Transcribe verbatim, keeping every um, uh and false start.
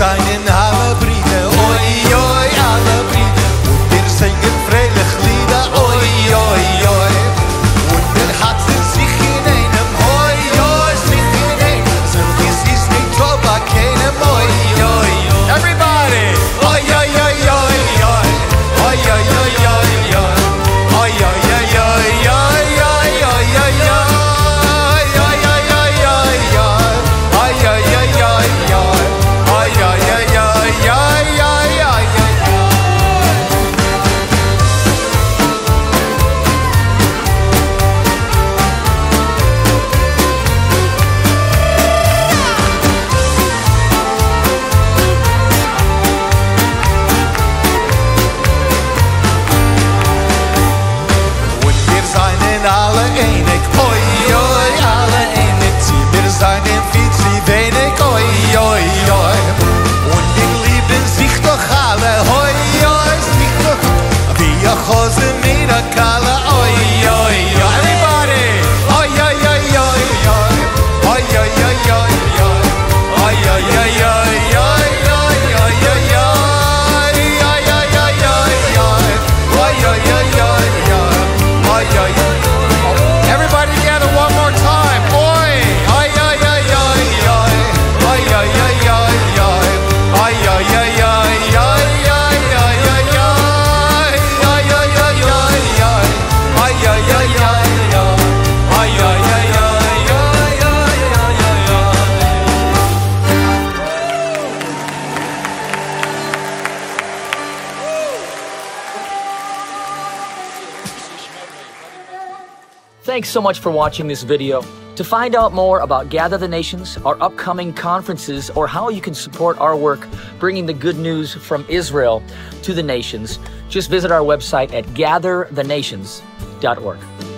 seien alle Brüder, oi, oi, alle Brüder. Und wir singen freilich Lieder, oi, oi, oi. Und wir hatten sich in einem, oi, oi, sich in einem. So es ist nicht so bei keinem, oi, oi, oi. Everybody! Oi, oi, oi, oi, oi. Oi, oi, oi, oi, oi. Oi, oi, oi, oi, oi, oi, oi, oi, oi. Alle einig, oi, oi, alle einig. Sie, wir seien viel zu wenig, oi, oi, oi. Und wir lieben sich doch alle, oi, oi, sich doch. Wie a Hose mit a Kalle, oi, oi, oi. Everybody! Oi, oi, oi, oi, oi. Oi, oi, oi, oi, oi. Oi, oi, oi, oi, oi, oi, oi, oi, oi. Oi, oi, oi, oi, oi. Oi, oi, oi, oi, oi. Oi, oi, oi. Everybody together one more time. Oi, oi, oi, oi, oi, oi. Oi, oi, oi, oi, oi. Oi, oi, oi, oi, oi, oi, oi, oi, oi. Oi, oi, oi, oi, oi. Oi, oi, oi, oi, oi. Oi, oi, oi, Thanks so much for watching this video. To find out more about Gather the Nations, our upcoming conferences, or how you can support our work bringing the good news from Israel to the nations, just visit our website at gather the nations dot org.